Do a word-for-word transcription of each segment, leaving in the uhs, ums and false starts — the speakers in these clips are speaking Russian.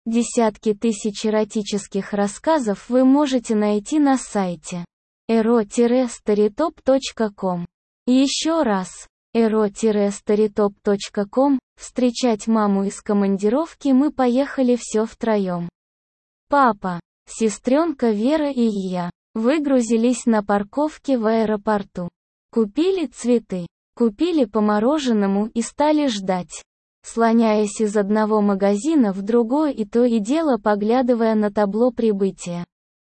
Десятки тысяч эротических рассказов вы можете найти на сайте эро старитоп точка ком. Еще раз, эро старитоп точка ком. Встречать маму из командировки мы поехали все втроем. Папа, сестренка Вера и я выгрузились на парковке в аэропорту. Купили цветы, купили по мороженому и стали ждать, слоняясь из одного магазина в другой и то и дело поглядывая на табло прибытия.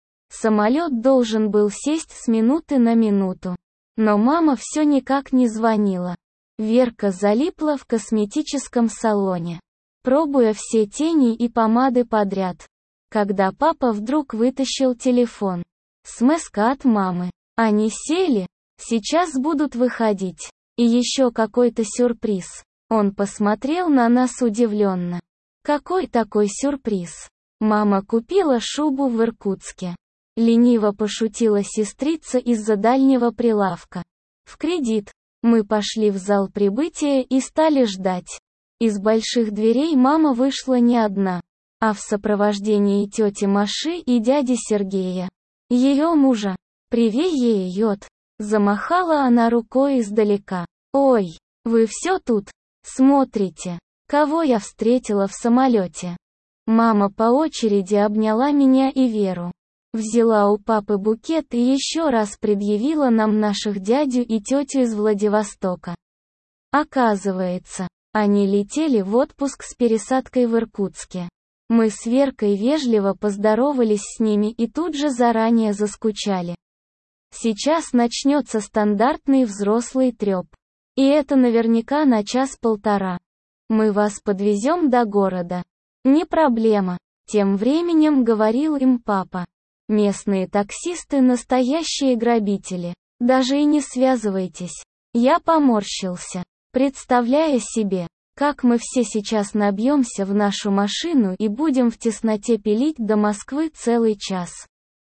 Самолет должен был сесть с минуты на минуту. Но мама все никак не звонила. Верка залипла в косметическом салоне, пробуя все тени и помады подряд. Когда папа вдруг вытащил телефон. Смска от мамы. Они сели, сейчас будут выходить. И еще какой-то сюрприз. Он посмотрел на нас удивленно. Какой такой сюрприз? Мама купила шубу в Иркутске. Лениво пошутила сестрица из-за дальнего прилавка. В кредит. Мы пошли в зал прибытия и стали ждать. Из больших дверей мама вышла не одна, а в сопровождении тети Маши и дяди Сергея, ее мужа. «Привет!» Замахала она рукой издалека. «Ой, вы все тут? Смотрите, кого я встретила в самолете?» Мама по очереди обняла меня и Веру. Взяла у папы букет и еще раз предъявила нам наших дядю и тетю из Владивостока. Оказывается, они летели в отпуск с пересадкой в Иркутске. Мы с Веркой вежливо поздоровались с ними и тут же заранее заскучали. Сейчас начнется стандартный взрослый треп. И это наверняка на час-полтора. Мы вас подвезем до города. Не проблема, тем временем говорил им папа. Местные таксисты настоящие грабители. Даже и не связывайтесь. Я поморщился, представляя себе, как мы все сейчас набьемся в нашу машину и будем в тесноте пилить до Москвы целый час.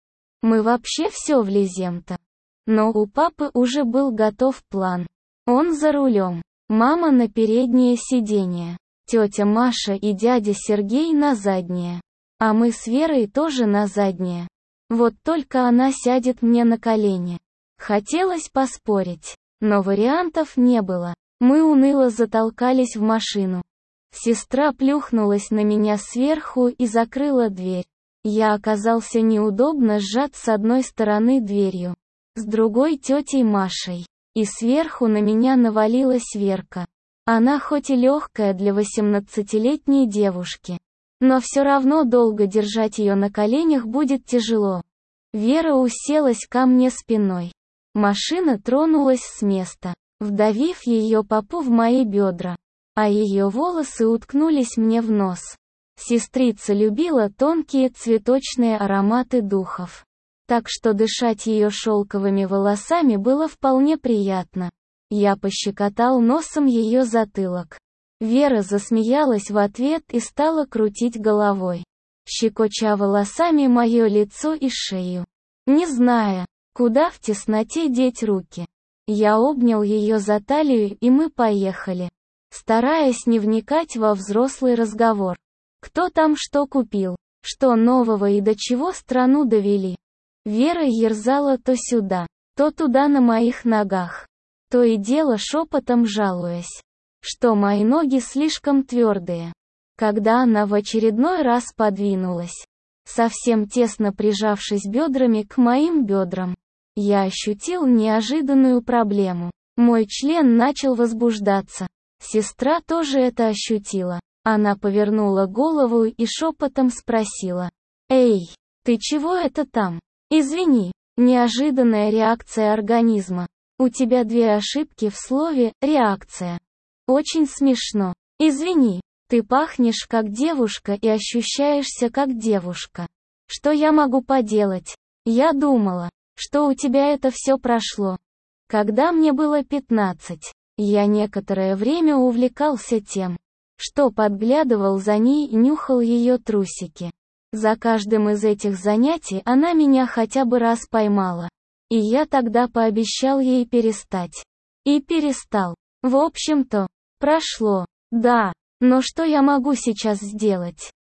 Мы вообще все влезем-то. Но у папы уже был готов план. Он за рулем, мама на переднее сиденье, тетя Маша и дядя Сергей на заднее. А мы с Верой тоже на заднее. Вот только она сядет мне на колени. Хотелось поспорить, но вариантов не было. Мы уныло затолкались в машину. Сестра плюхнулась на меня сверху и закрыла дверь. Я оказался неудобно сжат с одной стороны дверью, с другой тетей Машей. И сверху на меня навалилась Верка. Она хоть и легкая для восемнадцатилетней девушки, но все равно долго держать ее на коленях будет тяжело. Вера уселась ко мне спиной. Машина тронулась с места, вдавив ее попу в мои бедра, а ее волосы уткнулись мне в нос. Сестрица любила тонкие цветочные ароматы духов, так что дышать ее шелковыми волосами было вполне приятно. Я пощекотал носом ее затылок. Вера засмеялась в ответ и стала крутить головой, щекоча волосами мое лицо и шею, не зная, куда в тесноте деть руки. Я обнял ее за талию и мы поехали, стараясь не вникать во взрослый разговор. Кто там что купил, что нового и до чего страну довели. Вера ерзала то сюда, то туда на моих ногах, то и дело шепотом жалуясь, что мои ноги слишком твердые. Когда она в очередной раз подвинулась, совсем тесно прижавшись бедрами к моим бедрам, я ощутил неожиданную проблему. Мой член начал возбуждаться. Сестра тоже это ощутила. Она повернула голову и шепотом спросила: «Эй, ты чего это там?» «Извини, неожиданная реакция организма. У тебя две ошибки в слове «реакция». Очень смешно. Извини, ты пахнешь как девушка и ощущаешься как девушка. Что я могу поделать? Я думала, что у тебя это все прошло. Когда мне было пятнадцать, я некоторое время увлекался тем, что подглядывал за ней и нюхал ее трусики. За каждым из этих занятий она меня хотя бы раз поймала. И я тогда пообещал ей перестать. И перестал. В общем-то, прошло. Да, но что я могу сейчас сделать?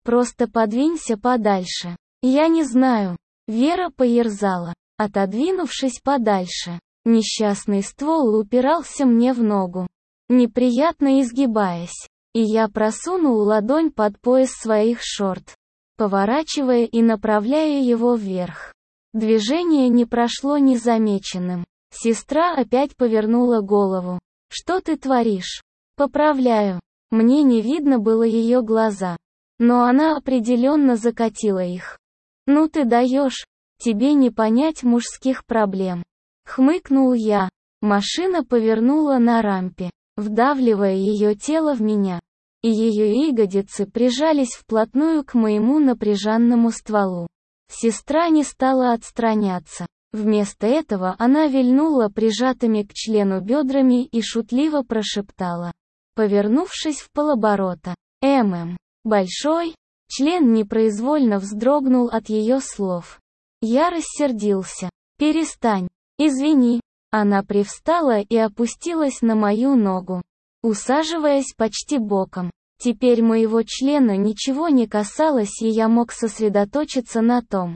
Просто подвинься подальше. Я не знаю. Вера поерзала, отодвинувшись подальше. Несчастный ствол упирался мне в ногу, неприятно изгибаясь. И я просунул ладонь под пояс своих шорт, поворачивая и направляя его вверх. Движение не прошло незамеченным. Сестра опять повернула голову. «Что ты творишь?» «Поправляю». Мне не видно было ее глаза, но она определенно закатила их. «Ну ты даешь, тебе не понять мужских проблем». Хмыкнул я. Машина повернула на рампе, вдавливая ее тело в меня, и ее ягодицы прижались вплотную к моему напряженному стволу. Сестра не стала отстраняться. Вместо этого она вильнула прижатыми к члену бедрами и шутливо прошептала, повернувшись в полоборота: «ММ, большой?» Член непроизвольно вздрогнул от ее слов. Я рассердился. «Перестань. Извини». Она привстала и опустилась на мою ногу, усаживаясь почти боком. Теперь моего члена ничего не касалось, и я мог сосредоточиться на том,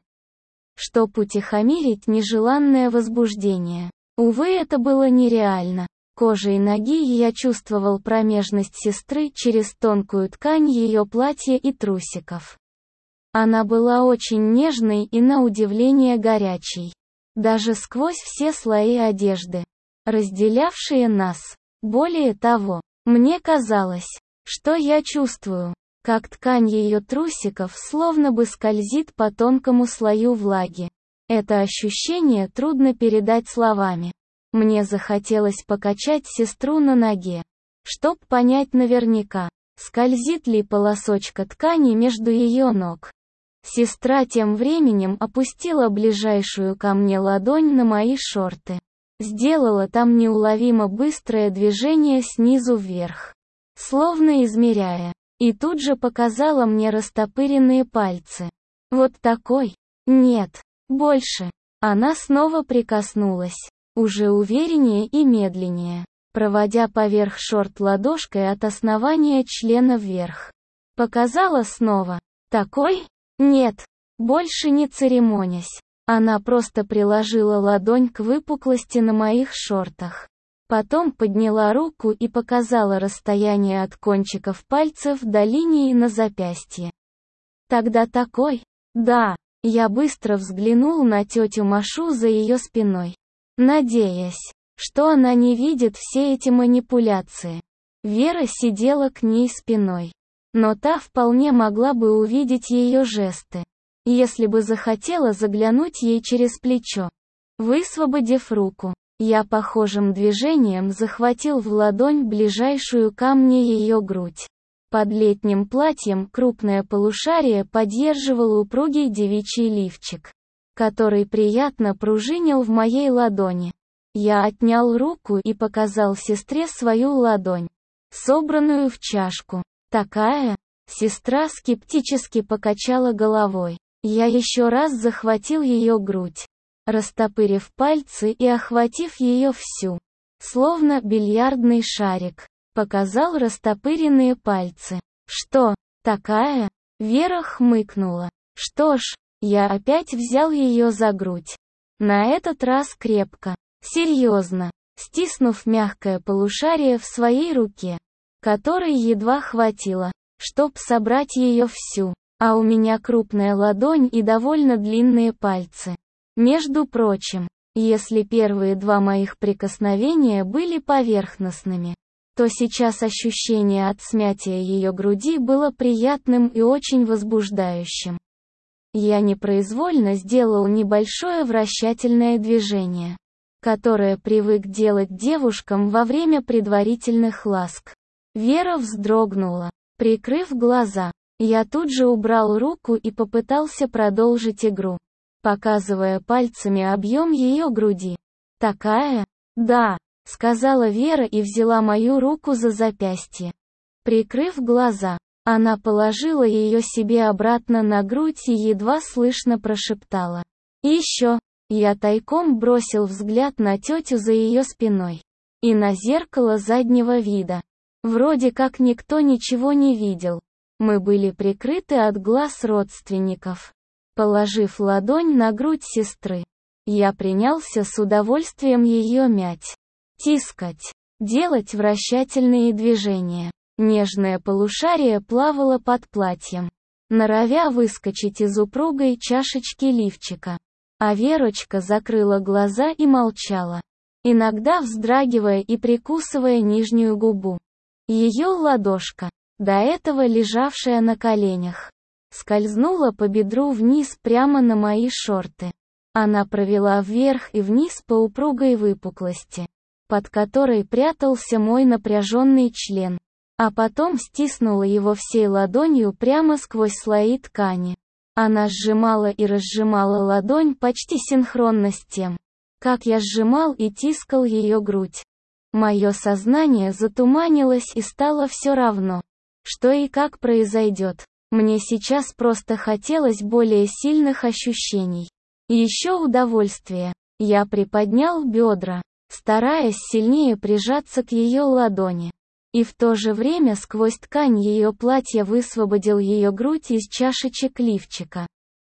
чтоб утихомирить нежеланное возбуждение. Увы, это было нереально. Кожей ноги я чувствовал промежность сестры через тонкую ткань ее платья и трусиков. Она была очень нежной и на удивление горячей. Даже сквозь все слои одежды, разделявшие нас. Более того, мне казалось, что я чувствую, как ткань ее трусиков словно бы скользит по тонкому слою влаги. Это ощущение трудно передать словами. Мне захотелось покачать сестру на ноге, чтоб понять наверняка, скользит ли полосочка ткани между ее ног. Сестра тем временем опустила ближайшую ко мне ладонь на мои шорты. Сделала там неуловимо быстрое движение снизу вверх, словно измеряя, и тут же показала мне растопыренные пальцы. Вот такой? Нет, больше. Она снова прикоснулась, уже увереннее и медленнее, проводя поверх шорт ладошкой от основания члена вверх. Показала снова. Такой? Нет. Больше не церемонясь. Она просто приложила ладонь к выпуклости на моих шортах. Потом подняла руку и показала расстояние от кончиков пальцев до линии на запястье. Тогда такой? Да. Я быстро взглянул на тетю Машу за ее спиной, надеясь, что она не видит все эти манипуляции. Вера сидела к ней спиной, но та вполне могла бы увидеть ее жесты, если бы захотела заглянуть ей через плечо. Высвободив руку, я похожим движением захватил в ладонь ближайшую ко мне ее грудь. Под летним платьем крупное полушарие поддерживал упругий девичий лифчик, который приятно пружинил в моей ладони. Я отнял руку и показал сестре свою ладонь, собранную в чашку. Такая? Сестра скептически покачала головой. Я еще раз захватил ее грудь, растопырив пальцы и охватив ее всю, словно бильярдный шарик, показал растопыренные пальцы. Что, такая? Вера хмыкнула. Что ж, я опять взял ее за грудь. На этот раз крепко, серьезно, стиснув мягкое полушарие в своей руке, которой едва хватило, чтоб собрать ее всю, а у меня крупная ладонь и довольно длинные пальцы. Между прочим, если первые два моих прикосновения были поверхностными, то сейчас ощущение от смятия ее груди было приятным и очень возбуждающим. Я непроизвольно сделал небольшое вращательное движение, которое привык делать девушкам во время предварительных ласк. Вера вздрогнула, прикрыв глаза. Я тут же убрал руку и попытался продолжить игру, показывая пальцами объем ее груди. «Такая?» «Да», — сказала Вера и взяла мою руку за запястье. Прикрыв глаза, она положила ее себе обратно на грудь и едва слышно прошептала: «Еще». Я тайком бросил взгляд на тетю за ее спиной и на зеркало заднего вида. Вроде как никто ничего не видел. Мы были прикрыты от глаз родственников. Положив ладонь на грудь сестры, я принялся с удовольствием ее мять, тискать, делать вращательные движения. Нежное полушарие плавало под платьем, норовя выскочить из упругой чашечки лифчика. А Верочка закрыла глаза и молчала, иногда вздрагивая и прикусывая нижнюю губу. Ее ладошка, до этого лежавшая на коленях, скользнула по бедру вниз прямо на мои шорты. Она провела вверх и вниз по упругой выпуклости, под которой прятался мой напряженный член, а потом стиснула его всей ладонью прямо сквозь слои ткани. Она сжимала и разжимала ладонь почти синхронно с тем, как я сжимал и тискал ее грудь. Мое сознание затуманилось и стало все равно, что и как произойдет. Мне сейчас просто хотелось более сильных ощущений. Еще удовольствие. Я приподнял бедра, стараясь сильнее прижаться к ее ладони. И в то же время сквозь ткань ее платья высвободил ее грудь из чашечек лифчика.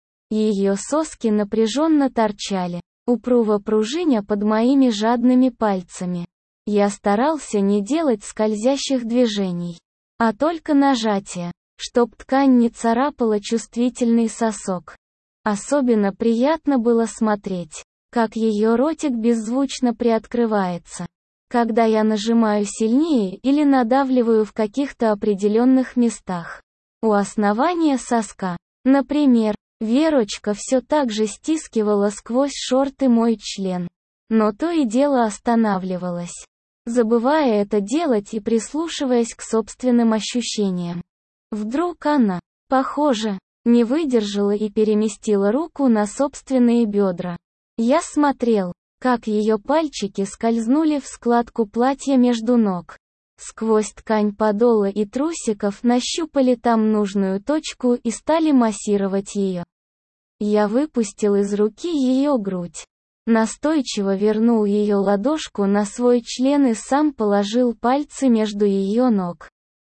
Ее соски напряженно торчали, упруго пружиня под моими жадными пальцами. Я старался не делать скользящих движений, а только нажатия, чтоб ткань не царапала чувствительный сосок. Особенно приятно было смотреть, как ее ротик беззвучно приоткрывается, когда я нажимаю сильнее или надавливаю в каких-то определенных местах. У основания соска, например, Верочка все так же стискивала сквозь шорты мой член, но то и дело останавливалась, забывая это делать и прислушиваясь к собственным ощущениям. Вдруг она, похоже, не выдержала и переместила руку на собственные бедра. Я смотрел, как ее пальчики скользнули в складку платья между ног. Сквозь ткань подола и трусиков нащупали там нужную точку и стали массировать ее. Я выпустил из руки ее грудь. Настойчиво вернул ее ладошку на свой член и сам положил пальцы между ее ног.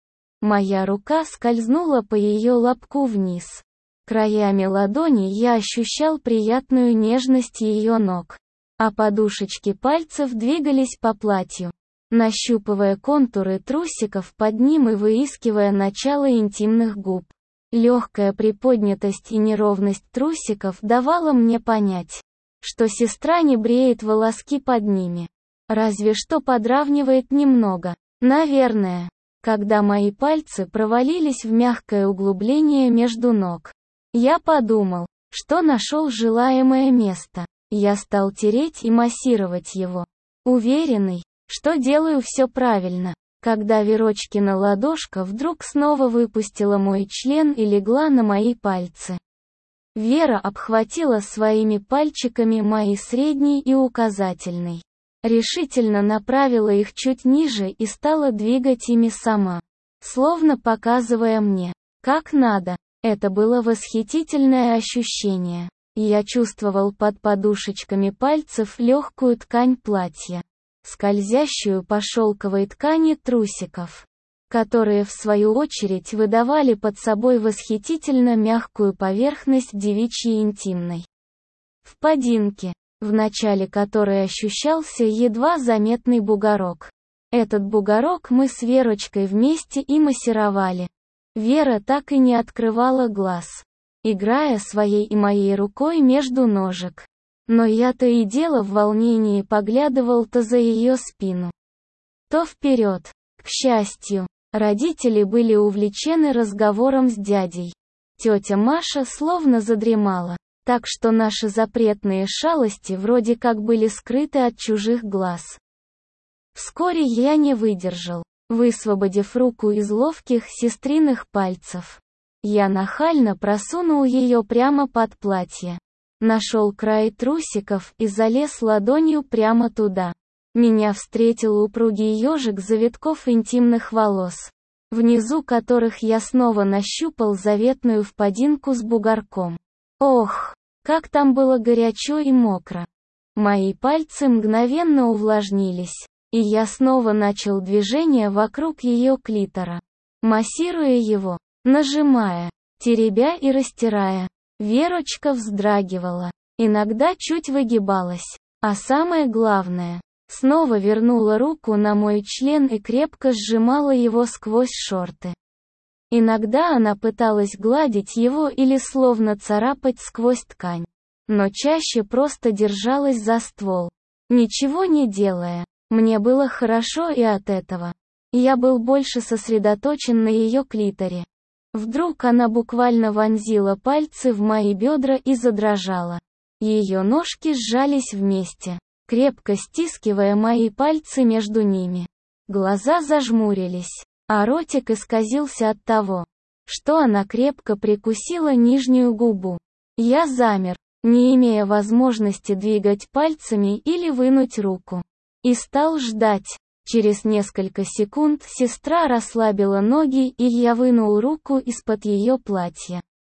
Моя рука скользнула по ее лобку вниз. Краями ладони я ощущал приятную нежность ее ног, а подушечки пальцев двигались по платью, нащупывая контуры трусиков под ним и выискивая начало интимных губ. Легкая приподнятость и неровность трусиков давала мне понять, что сестра не бреет волоски под ними, разве что подравнивает немного. Наверное, когда мои пальцы провалились в мягкое углубление между ног, я подумал, что нашел желаемое место. Я стал тереть и массировать его, уверенный, что делаю все правильно, когда Верочкина ладошка вдруг снова выпустила мой член и легла на мои пальцы. Вера обхватила своими пальчиками мои средний и указательный, решительно направила их чуть ниже и стала двигать ими сама, словно показывая мне, как надо. Это было восхитительное ощущение. Я чувствовал под подушечками пальцев легкую ткань платья, скользящую по шелковой ткани трусиков, которые в свою очередь выдавали под собой восхитительно мягкую поверхность девичьей интимной впадинки, в начале которой ощущался едва заметный бугорок. Этот бугорок мы с Верочкой вместе и массировали. Вера так и не открывала глаз, играя своей и моей рукой между ножек. Но я то и дело в волнении поглядывал то за ее спину, то вперед. К счастью, родители были увлечены разговором с дядей. Тетя Маша словно задремала, так что наши запретные шалости вроде как были скрыты от чужих глаз. Вскоре я не выдержал, высвободив руку из ловких сестриных пальцев. Я нахально просунул ее прямо под платье. Нашел край трусиков и залез ладонью прямо туда. Меня встретил упругий ежик завитков интимных волос, внизу которых я снова нащупал заветную впадинку с бугорком. Ох, как там было горячо и мокро. Мои пальцы мгновенно увлажнились, и я снова начал движение вокруг ее клитора, массируя его. нажимая, теребя и растирая. Верочка вздрагивала, иногда чуть выгибалась, а самое главное, снова вернула руку на мой член и крепко сжимала его сквозь шорты. Иногда она пыталась гладить его или словно царапать сквозь ткань, но чаще просто держалась за ствол, ничего не делая. Мне было хорошо и от этого. Я был больше сосредоточен на ее клиторе. Вдруг она буквально вонзила пальцы в мои бедра и задрожала. Ее ножки сжались вместе, крепко стискивая мои пальцы между ними. Глаза зажмурились, а ротик исказился от того, что она крепко прикусила нижнюю губу. Я замер, не имея возможности двигать пальцами или вынуть руку. И стал ждать. Через несколько секунд сестра расслабила ноги, и я вынул руку из-под ее платья.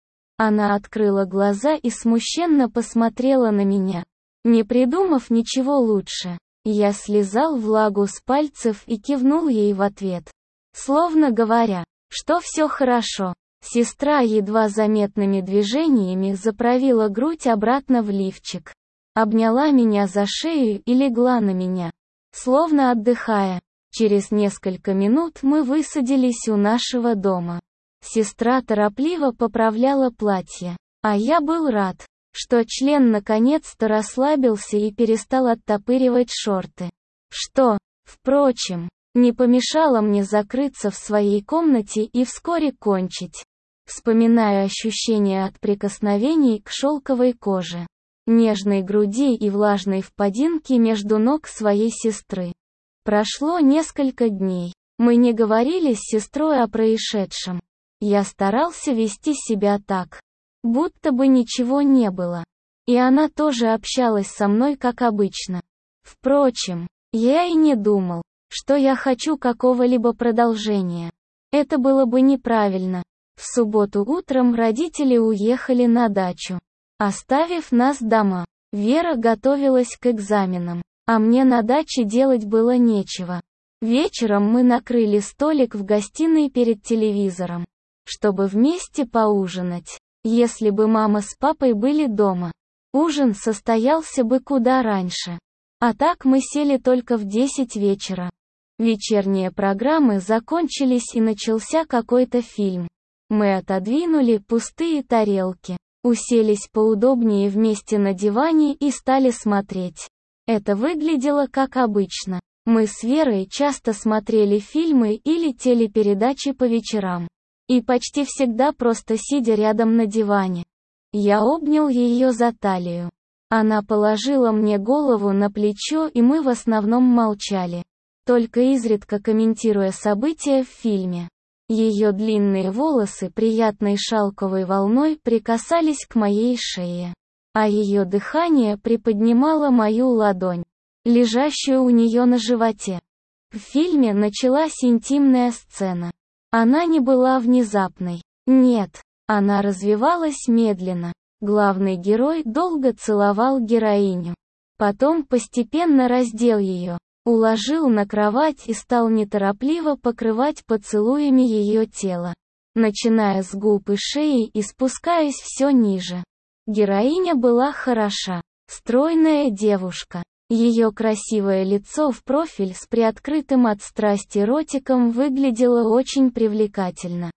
Она открыла глаза и смущенно посмотрела на меня. Не придумав ничего лучше, я слизал влагу с пальцев и кивнул ей в ответ. Словно говоря, что все хорошо. Сестра едва заметными движениями заправила грудь обратно в лифчик. Обняла меня за шею и легла на меня, словно отдыхая. Через несколько минут мы высадились у нашего дома. Сестра торопливо поправляла платье, а я был рад, что член наконец-то расслабился и перестал оттопыривать шорты. Что, впрочем, не помешало мне закрыться в своей комнате и вскоре кончить. Вспоминаю ощущения от прикосновений к шелковой коже, нежной груди и влажной впадинки между ног своей сестры. Прошло несколько дней. Мы не говорили с сестрой о происшедшем. Я старался вести себя так, будто бы ничего не было. И она тоже общалась со мной как обычно. Впрочем, я и не думал, что я хочу какого-либо продолжения. Это было бы неправильно. В субботу утром родители уехали на дачу, оставив нас дома. Вера готовилась к экзаменам, а мне на даче делать было нечего. Вечером мы накрыли столик в гостиной перед телевизором, чтобы вместе поужинать. Если бы мама с папой были дома, ужин состоялся бы куда раньше. А так мы сели только в десять вечера. Вечерние программы закончились и начался какой-то фильм. Мы отодвинули пустые тарелки, уселись поудобнее вместе на диване и стали смотреть. Это выглядело как обычно. Мы с Верой часто смотрели фильмы или телепередачи по вечерам. И почти всегда просто сидя рядом на диване. Я обнял ее за талию. Она положила мне голову на плечо, и мы в основном молчали, только изредка комментируя события в фильме. Ее длинные волосы приятной шелковой волной прикасались к моей шее, а ее дыхание приподнимало мою ладонь, лежащую у нее на животе. В фильме началась интимная сцена. Она не была внезапной. Нет, она развивалась медленно. Главный герой долго целовал героиню. Потом постепенно раздел ее, уложил на кровать и стал неторопливо покрывать поцелуями ее тело, начиная с губ и шеи и спускаясь все ниже. Героиня была хороша, стройная девушка. Ее красивое лицо в профиль с приоткрытым от страсти ротиком выглядело очень привлекательно.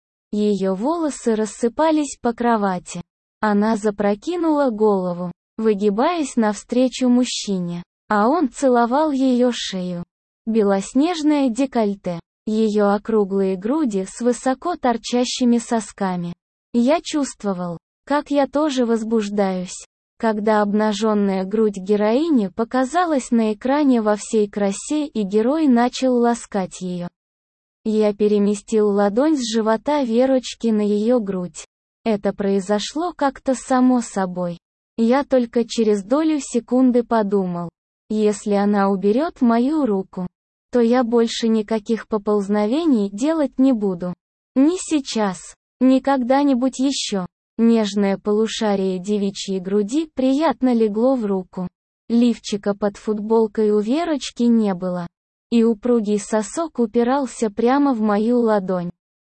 Ее волосы рассыпались по кровати. Она запрокинула голову, выгибаясь навстречу мужчине, а он целовал ее шею. Белоснежное декольте, ее округлые груди с высоко торчащими сосками. Я чувствовал, как я тоже возбуждаюсь, когда обнаженная грудь героини показалась на экране во всей красе и герой начал ласкать ее. Я переместил ладонь с живота Верочки на ее грудь. Это произошло как-то само собой. Я только через долю секунды подумал, если она уберет мою руку, то я больше никаких поползновений делать не буду. Ни сейчас, ни когда-нибудь еще. Нежное полушарие девичьей груди приятно легло в руку. Лифчика под футболкой у Верочки не было, и упругий сосок упирался прямо в мою ладонь.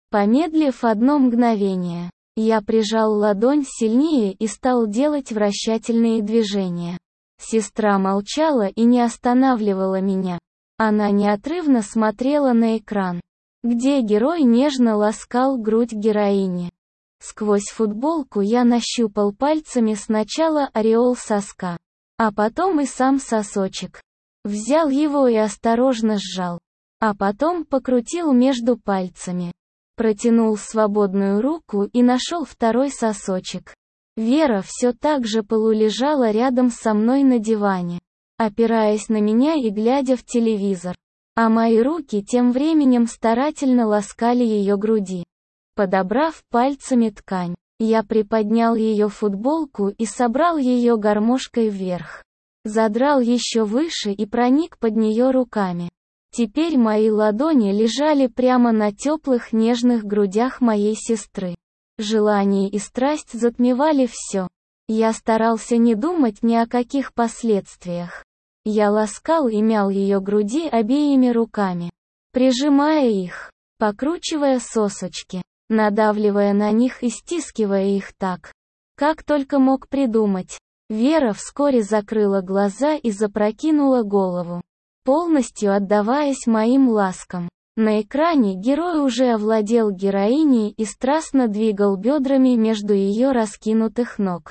Помедлив одно мгновение, я прижал ладонь сильнее и стал делать вращательные движения. Сестра молчала и не останавливала меня. Она неотрывно смотрела на экран, где герой нежно ласкал грудь героини. Сквозь футболку я нащупал пальцами сначала ореол соска, а потом и сам сосочек. Взял его и осторожно сжал, а потом покрутил между пальцами. Протянул свободную руку и нашел второй сосочек. Вера все так же полулежала рядом со мной на диване, опираясь на меня и глядя в телевизор. А мои руки тем временем старательно ласкали ее груди. Подобрав пальцами ткань, я приподнял ее футболку и собрал ее гармошкой вверх. Задрал еще выше и проник под нее руками. Теперь мои ладони лежали прямо на теплых нежных грудях моей сестры. Желание и страсть затмевали все. Я старался не думать ни о каких последствиях. Я ласкал и мял ее груди обеими руками, прижимая их, покручивая сосочки, надавливая на них и стискивая их так, как только мог придумать. Вера вскоре закрыла глаза и запрокинула голову, полностью отдаваясь моим ласкам. На экране герой уже овладел героиней и страстно двигал бедрами между ее раскинутых ног.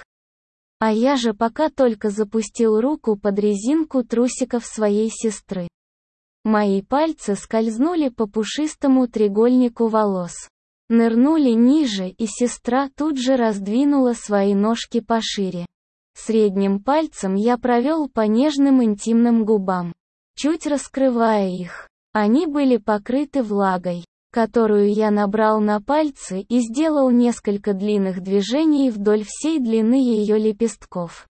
А я же пока только запустил руку под резинку трусиков своей сестры. Мои пальцы скользнули по пушистому треугольнику волос, нырнули ниже, и сестра тут же раздвинула свои ножки пошире. Средним пальцем я провел по нежным интимным губам, чуть раскрывая их. Они были покрыты влагой, которую я набрал на пальцы и сделал несколько длинных движений вдоль всей длины ее лепестков,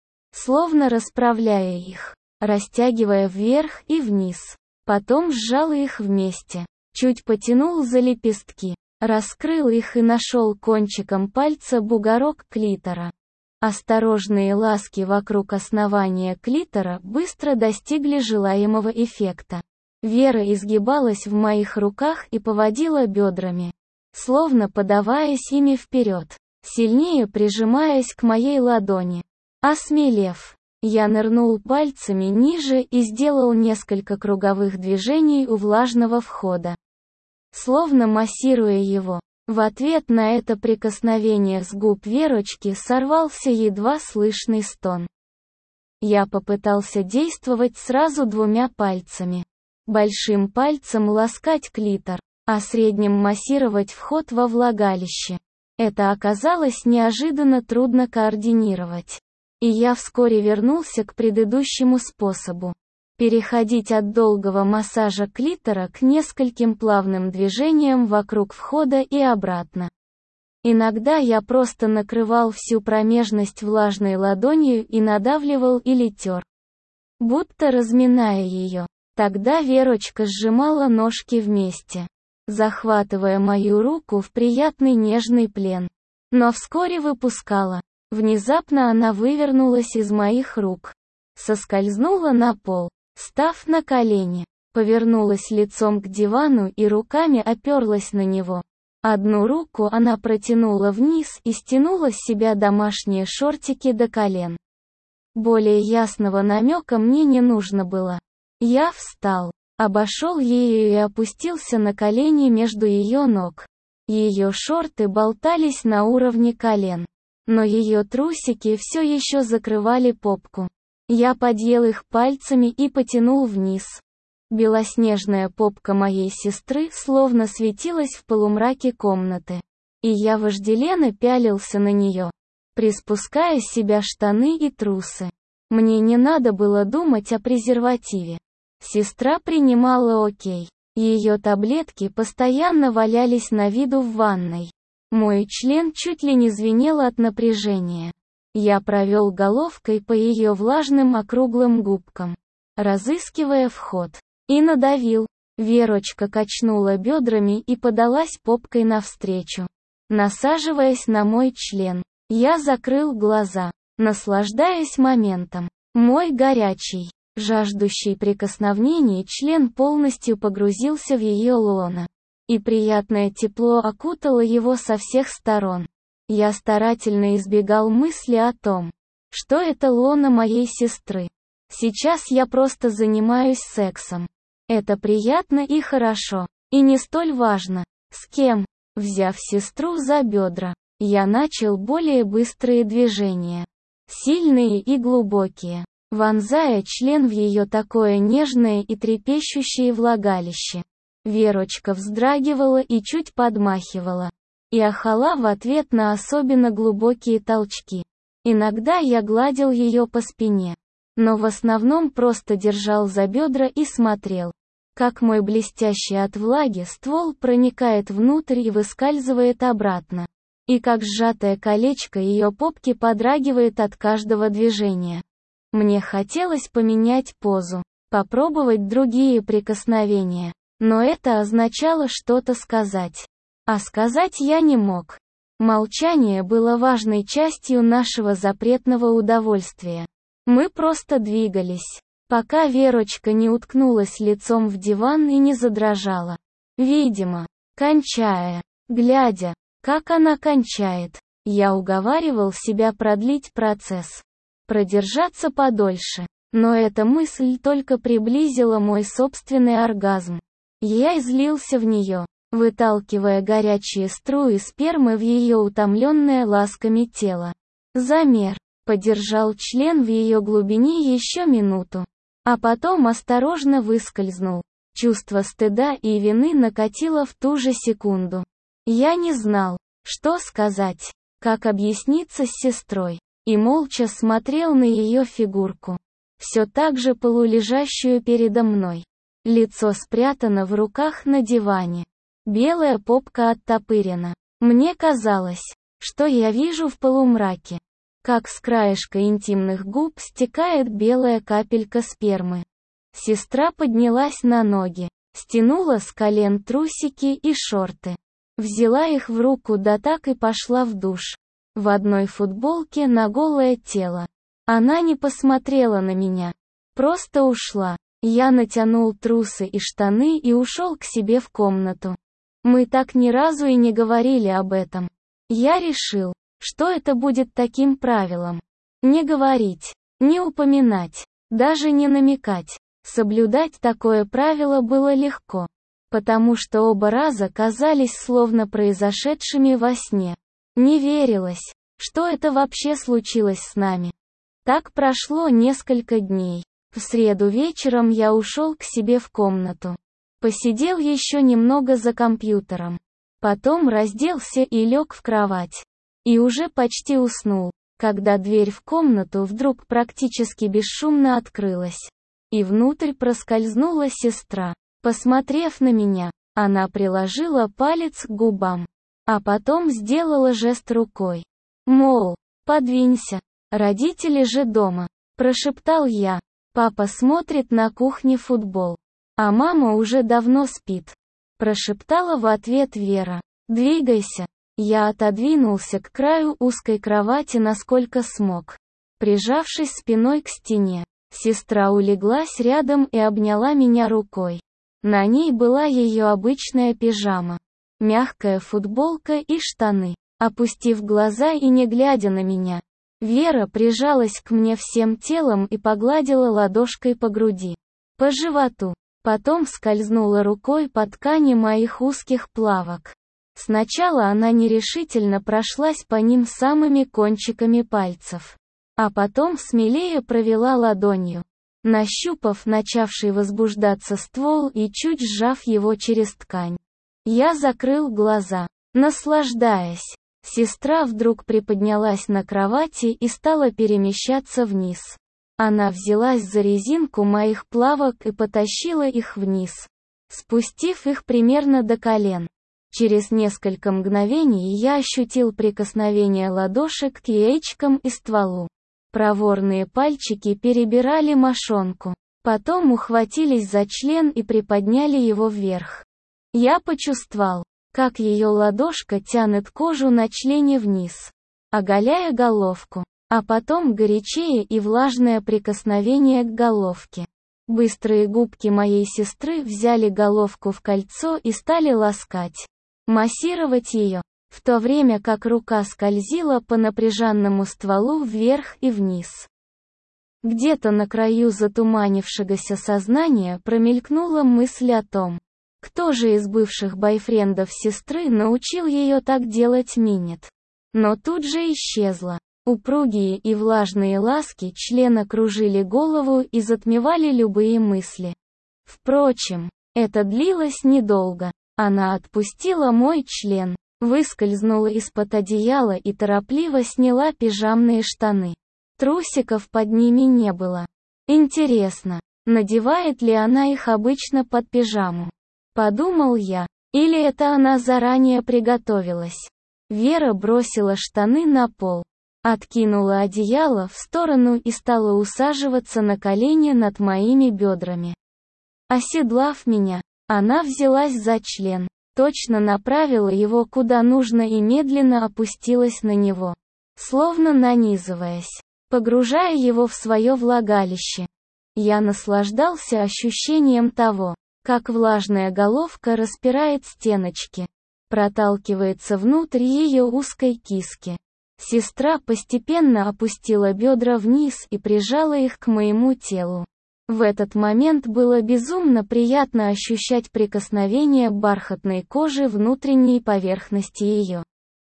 словно расправляя их, растягивая вверх и вниз. Потом сжал их вместе, чуть потянул за лепестки, раскрыл их и нашел кончиком пальца бугорок клитора. Осторожные ласки вокруг основания клитора быстро достигли желаемого эффекта. Вера изгибалась в моих руках и поводила бедрами, словно подаваясь ими вперед, сильнее прижимаясь к моей ладони. Осмелев, я нырнул пальцами ниже и сделал несколько круговых движений у влажного входа, словно массируя его. В ответ на это прикосновение с губ Верочки сорвался едва слышный стон. Я попытался действовать сразу двумя пальцами. Большим пальцем ласкать клитор, а средним массировать вход во влагалище. Это оказалось неожиданно трудно координировать. И я вскоре вернулся к предыдущему способу. Переходить от долгого массажа клитора к нескольким плавным движениям вокруг входа и обратно. Иногда я просто накрывал всю промежность влажной ладонью и надавливал или тер, будто разминая ее. Тогда Верочка сжимала ножки вместе, захватывая мою руку в приятный нежный плен. Но вскоре выпускала. Внезапно она вывернулась из моих рук, соскользнула на пол, став на колени, повернулась лицом к дивану и руками оперлась на него. Одну руку она протянула вниз и стянула с себя домашние шортики до колен. Более ясного намека мне не нужно было. Я встал, обошел ее и опустился на колени между ее ног. Ее шорты болтались на уровне колен, но ее трусики все еще закрывали попку. Я подъел их пальцами и потянул вниз. Белоснежная попка моей сестры словно светилась в полумраке комнаты, и я вожделенно пялился на нее, приспуская с себя штаны и трусы. Мне не надо было думать о презервативе. Сестра принимала окей. Ее таблетки постоянно валялись на виду в ванной. Мой член чуть ли не звенел от напряжения. Я провел головкой по ее влажным округлым губкам, разыскивая вход, и надавил. Верочка качнула бедрами и подалась попкой навстречу, насаживаясь на мой член. Я закрыл глаза, наслаждаясь моментом. Мой горячий, жаждущий прикосновений член полностью погрузился в ее лоно. и приятное тепло окутало его со всех сторон. Я старательно избегал мысли о том, что это лона моей сестры. Сейчас я просто занимаюсь сексом. Это приятно и хорошо, и не столь важно, с кем. Взяв сестру за бедра, я начал более быстрые движения. Сильные и глубокие, вонзая член в ее такое нежное и трепещущее влагалище. Верочка вздрагивала и чуть подмахивала. И ахала в ответ на особенно глубокие толчки. Иногда я гладил ее по спине, но в основном просто держал за бедра и смотрел, как мой блестящий от влаги ствол проникает внутрь и выскальзывает обратно, и как сжатое колечко ее попки подрагивает от каждого движения. Мне хотелось поменять позу, попробовать другие прикосновения, но это означало что-то сказать. А сказать я не мог. Молчание было важной частью нашего запретного удовольствия. Мы просто двигались, пока Верочка не уткнулась лицом в диван и не задрожала. Видимо, кончая, глядя, как она кончает, я уговаривал себя продлить процесс, продержаться подольше, но эта мысль только приблизила мой собственный оргазм. Я излился в нее, выталкивая горячие струи спермы в ее утомленное ласками тело. Замер, подержал член в ее глубине еще минуту, а потом осторожно выскользнул. Чувство стыда и вины накатило в ту же секунду. Я не знал, что сказать, как объясниться с сестрой, и молча смотрел на ее фигурку, все так же полулежащую передо мной. Лицо спрятано в руках на диване. Белая попка оттопырена. Мне казалось, что я вижу в полумраке, как с краешка интимных губ стекает белая капелька спермы. Сестра поднялась на ноги, стянула с колен трусики и шорты. Взяла их в руку да так и пошла в душ. В одной футболке на голое тело. Она не посмотрела на меня. Просто ушла. Я натянул трусы и штаны и ушел к себе в комнату. Мы так ни разу и не говорили об этом. Я решил, что это будет таким правилом. Не говорить, не упоминать, даже не намекать. Соблюдать такое правило было легко, потому что оба раза казались словно произошедшими во сне. Не верилось, что это вообще случилось с нами. Так прошло несколько дней. В среду вечером я ушел к себе в комнату. Посидел еще немного за компьютером. Потом разделся и лег в кровать. И уже почти уснул, когда дверь в комнату вдруг практически бесшумно открылась. И внутрь проскользнула сестра. Посмотрев на меня, она приложила палец к губам. А потом сделала жест рукой. Мол, подвинься, родители же дома. Прошептал я. Папа смотрит на кухне футбол. А мама уже давно спит. Прошептала в ответ Вера. Двигайся. Я отодвинулся к краю узкой кровати насколько смог. Прижавшись спиной к стене, сестра улеглась рядом и обняла меня рукой. На ней была ее обычная пижама. Мягкая футболка и штаны. Опустив глаза и не глядя на меня, Вера прижалась к мне всем телом и погладила ладошкой по груди, по животу. Потом скользнула рукой по ткани моих узких плавок. Сначала она нерешительно прошлась по ним самыми кончиками пальцев, а потом смелее провела ладонью, нащупав начавший возбуждаться ствол и чуть сжав его через ткань. Я закрыл глаза, наслаждаясь. Сестра вдруг приподнялась на кровати и стала перемещаться вниз. Она взялась за резинку моих плавок и потащила их вниз, спустив их примерно до колен. Через несколько мгновений я ощутил прикосновение ладошек к яичкам и стволу. Проворные пальчики перебирали мошонку, потом ухватились за член и приподняли его вверх. Я почувствовал, как ее ладошка тянет кожу на члене вниз, оголяя головку, а потом горячее и влажное прикосновение к головке. Быстрые губки моей сестры взяли головку в кольцо и стали ласкать, массировать ее, в то время как рука скользила по напряженному стволу вверх и вниз. Где-то на краю затуманившегося сознания промелькнула мысль о том, кто же из бывших бойфрендов сестры научил ее так делать минет. Но тут же исчезла. Упругие и влажные ласки члена кружили голову и затмевали любые мысли. Впрочем, это длилось недолго. Она отпустила мой член, выскользнула из-под одеяла и торопливо сняла пижамные штаны. Трусиков под ними не было. Интересно, надевает ли она их обычно под пижаму? Подумал я. Или это она заранее приготовилась? Вера бросила штаны на пол, откинула одеяло в сторону и стала усаживаться на колени над моими бедрами. Оседлав меня, она взялась за член, точно направила его куда нужно и медленно опустилась на него, словно нанизываясь, погружая его в свое влагалище. Я наслаждался ощущением того, как влажная головка распирает стеночки, проталкивается внутрь ее узкой киски. Сестра постепенно опустила бедра вниз и прижала их к моему телу. В этот момент было безумно приятно ощущать прикосновение бархатной кожи внутренней поверхности ее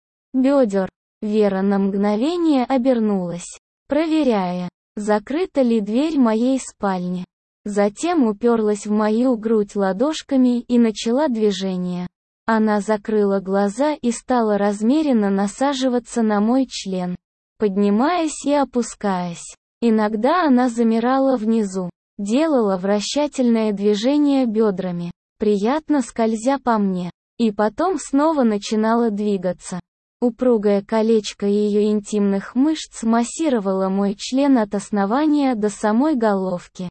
бедер. Вера на мгновение обернулась, проверяя, закрыта ли дверь моей спальни. Затем уперлась в мою грудь ладошками и начала движение. Она закрыла глаза и стала размеренно насаживаться на мой член, поднимаясь и опускаясь. Иногда она замирала внизу, делала вращательное движение бедрами, приятно скользя по мне, и потом снова начинала двигаться. Упругое колечко ее интимных мышц массировало мой член от основания до самой головки.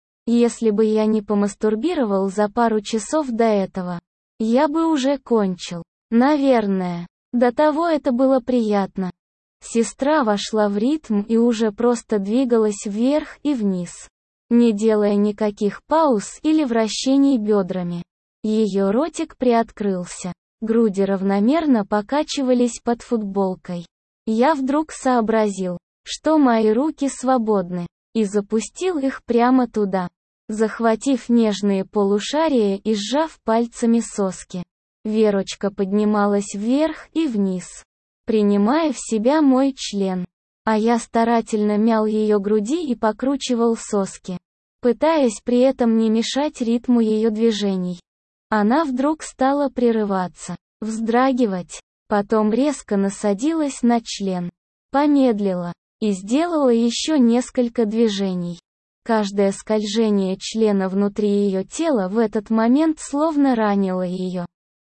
Если бы я не помастурбировал за пару часов до этого, я бы уже кончил. Наверное. До того это было приятно. Сестра вошла в ритм и уже просто двигалась вверх и вниз, не делая никаких пауз или вращений бедрами. Ее ротик приоткрылся. Груди равномерно покачивались под футболкой. Я вдруг сообразил, что мои руки свободны, и запустил их прямо туда, захватив нежные полушария и сжав пальцами соски. Верочка поднималась вверх и вниз, принимая в себя мой член, а я старательно мял ее груди и покручивал соски, пытаясь при этом не мешать ритму ее движений. Она вдруг стала прерываться, вздрагивать, потом резко насадилась на член, помедлила и сделала еще несколько движений. Каждое скольжение члена внутри ее тела в этот момент словно ранило ее.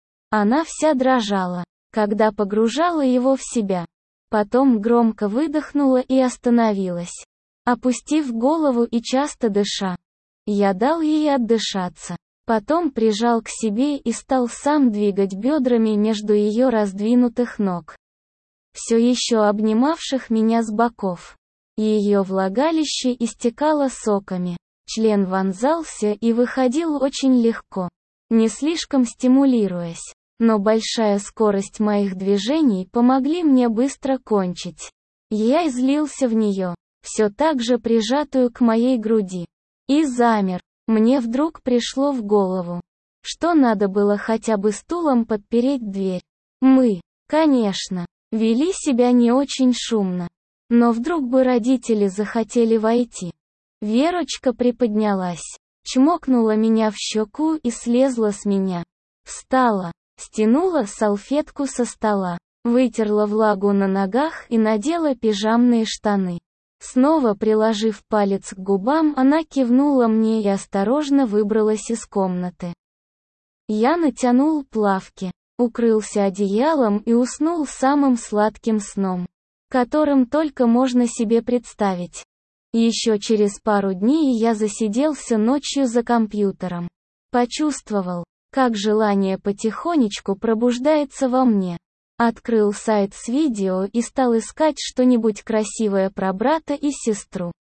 Она вся дрожала, когда погружала его в себя. Потом громко выдохнула и остановилась, опустив голову и часто дыша. Я дал ей отдышаться. Потом прижал к себе и стал сам двигать бедрами между ее раздвинутых ног, все еще обнимавших меня с боков. Ее влагалище истекало соками, член вонзался и выходил очень легко, не слишком стимулируясь, но большая скорость моих движений помогли мне быстро кончить. Я излился в нее, все так же прижатую к моей груди, и замер. Мне вдруг пришло в голову, что надо было хотя бы стулом подпереть дверь. Мы, конечно, вели себя не очень шумно. Но вдруг бы родители захотели войти. Верочка приподнялась, чмокнула меня в щеку и слезла с меня. Встала, стянула салфетку со стола, вытерла влагу на ногах и надела пижамные штаны. Снова приложив палец к губам, она кивнула мне и осторожно выбралась из комнаты. Я натянул плавки, укрылся одеялом и уснул самым сладким сном, которым только можно себе представить. Еще через пару дней я засиделся ночью за компьютером. Почувствовал, как желание потихонечку пробуждается во мне. Открыл сайт с видео и стал искать что-нибудь красивое про брата и сестру.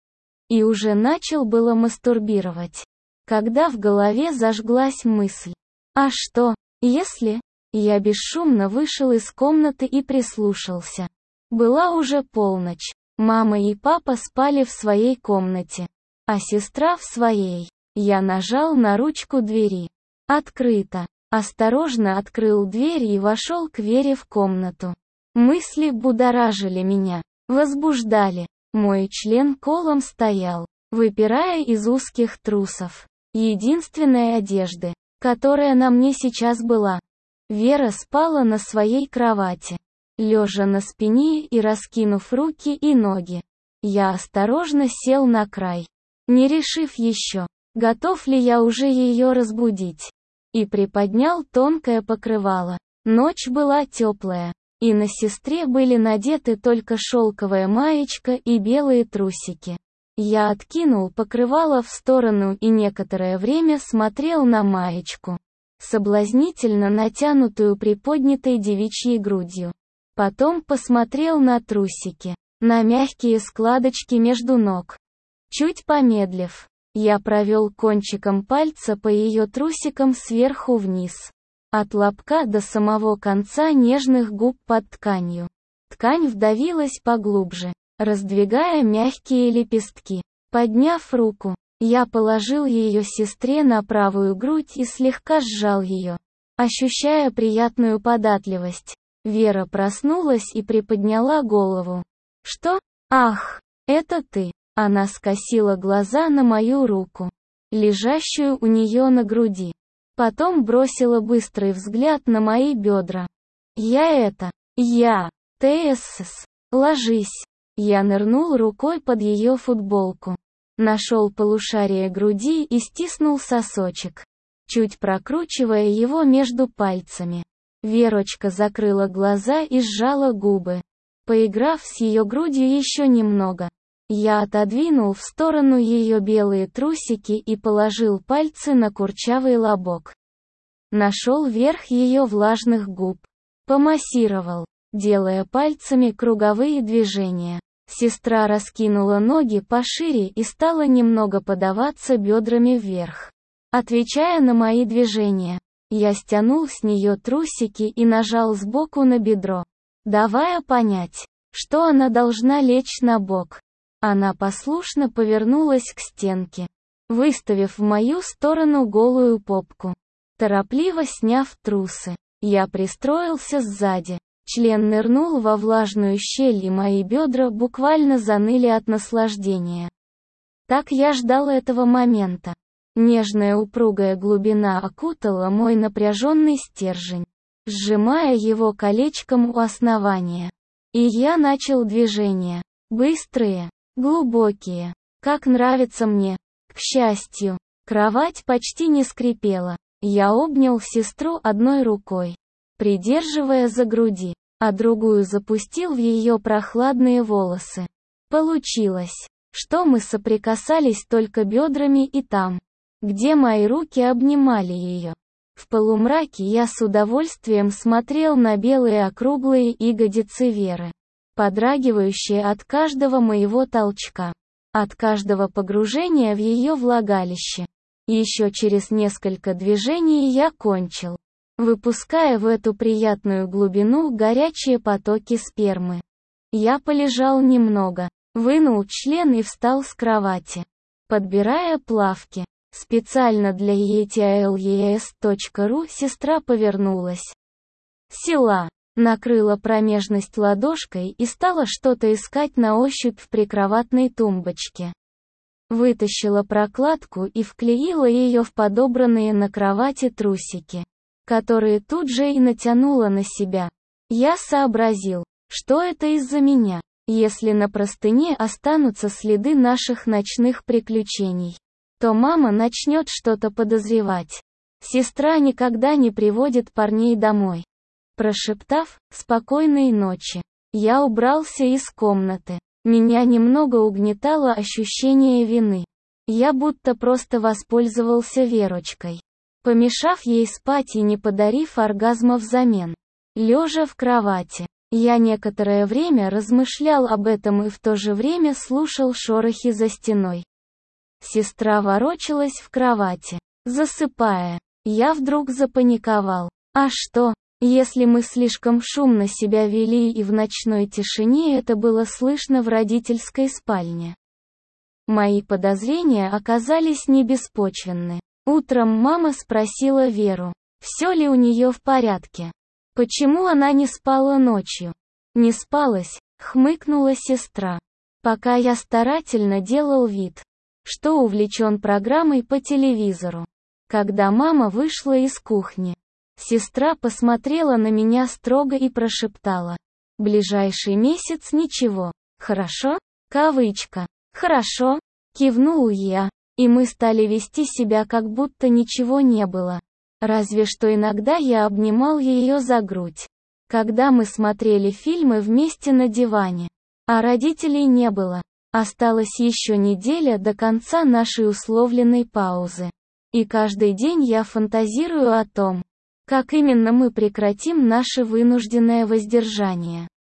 и уже начал было мастурбировать, когда в голове зажглась мысль. А что, если... Я бесшумно вышел из комнаты и прислушался. Была уже полночь. Мама и папа спали в своей комнате, а сестра в своей. Я нажал на ручку двери. Открыто. Осторожно открыл дверь и вошел к Вере в комнату. Мысли будоражили меня, возбуждали. Мой член колом стоял, выпирая из узких трусов, единственной одежды, которая на мне сейчас была. Вера спала на своей кровати, лежа на спине и раскинув руки и ноги. Я осторожно сел на край, не решив еще, готов ли я уже ее разбудить, и приподнял тонкое покрывало. Ночь была теплая, и на сестре были надеты только шелковая маечка и белые трусики. Я откинул покрывало в сторону и некоторое время смотрел на маечку, соблазнительно натянутую приподнятой девичьей грудью. Потом посмотрел на трусики, на мягкие складочки между ног. Чуть помедлив, я провел кончиком пальца по ее трусикам сверху вниз, от лобка до самого конца нежных губ под тканью. Ткань вдавилась поглубже, раздвигая мягкие лепестки. Подняв руку, я положил ее сестре на правую грудь и слегка сжал ее, ощущая приятную податливость. Вера проснулась и приподняла голову. «Что? Ах, это ты!» Она скосила глаза на мою руку, лежащую у нее на груди. Потом бросила быстрый взгляд на мои бедра. «Я это... Я... ТСС. Ложись!» Я нырнул рукой под ее футболку. Нашел полушарие груди и стиснул сосочек, чуть прокручивая его между пальцами. Верочка закрыла глаза и сжала губы. Поиграв с ее грудью еще немного, я отодвинул в сторону ее белые трусики и положил пальцы на курчавый лобок. Нашел верх ее влажных губ. Помассировал, делая пальцами круговые движения. Сестра раскинула ноги пошире и стала немного подаваться бедрами вверх, отвечая на мои движения. Я стянул с нее трусики и нажал сбоку на бедро, давая понять, что она должна лечь на бок. Она послушно повернулась к стенке, выставив в мою сторону голую попку. Торопливо сняв трусы, я пристроился сзади. Член нырнул во влажную щель, и мои бедра буквально заныли от наслаждения. Так я ждал этого момента. Нежная упругая глубина окутала мой напряженный стержень, сжимая его колечком у основания. И я начал движения. Быстрые, глубокие, как нравится мне. К счастью, кровать почти не скрипела. Я обнял сестру одной рукой, придерживая за груди, а другую запустил в ее прохладные волосы. Получилось, что мы соприкасались только бедрами и там, где мои руки обнимали ее. В полумраке я с удовольствием смотрел на белые округлые ягодицы Веры, подрагивающие от каждого моего толчка, от каждого погружения в ее влагалище. Еще через несколько движений я кончил, выпуская в эту приятную глубину горячие потоки спермы. Я полежал немного, вынул член и встал с кровати, подбирая плавки. Специально для и ти эл и эс точка ру сестра повернулась. Села, накрыла промежность ладошкой и стала что-то искать на ощупь в прикроватной тумбочке. Вытащила прокладку и вклеила ее в подобранные на кровати трусики, которые тут же и натянула на себя. Я сообразил, что это из-за меня, если на простыне останутся следы наших ночных приключений, то мама начнет что-то подозревать. Сестра никогда не приводит парней домой. Прошептав «спокойной ночи», я убрался из комнаты. Меня немного угнетало ощущение вины. Я будто просто воспользовался Верочкой, помешав ей спать и не подарив оргазма взамен. Лежа в кровати, Я некоторое время размышлял об этом и в то же время слушал шорохи за стеной. Сестра ворочалась в кровати, засыпая. Я вдруг запаниковал. А что, если мы слишком шумно себя вели и в ночной тишине это было слышно в родительской спальне? Мои подозрения оказались не беспочвенны. Утром мама спросила Веру, все ли у нее в порядке. Почему она не спала ночью? Не спалась, хмыкнула сестра. Пока я старательно делал вид, что увлечен программой по телевизору. Когда мама вышла из кухни, сестра посмотрела на меня строго и прошептала: «Ближайший месяц ничего, хорошо?» Кавычка. «Хорошо», кивнул я, и мы стали вести себя, как будто ничего не было. Разве что иногда я обнимал ее за грудь, когда мы смотрели фильмы вместе на диване. А родителей не было. Осталась еще неделя до конца нашей условленной паузы. И каждый день я фантазирую о том, как именно мы прекратим наше вынужденное воздержание.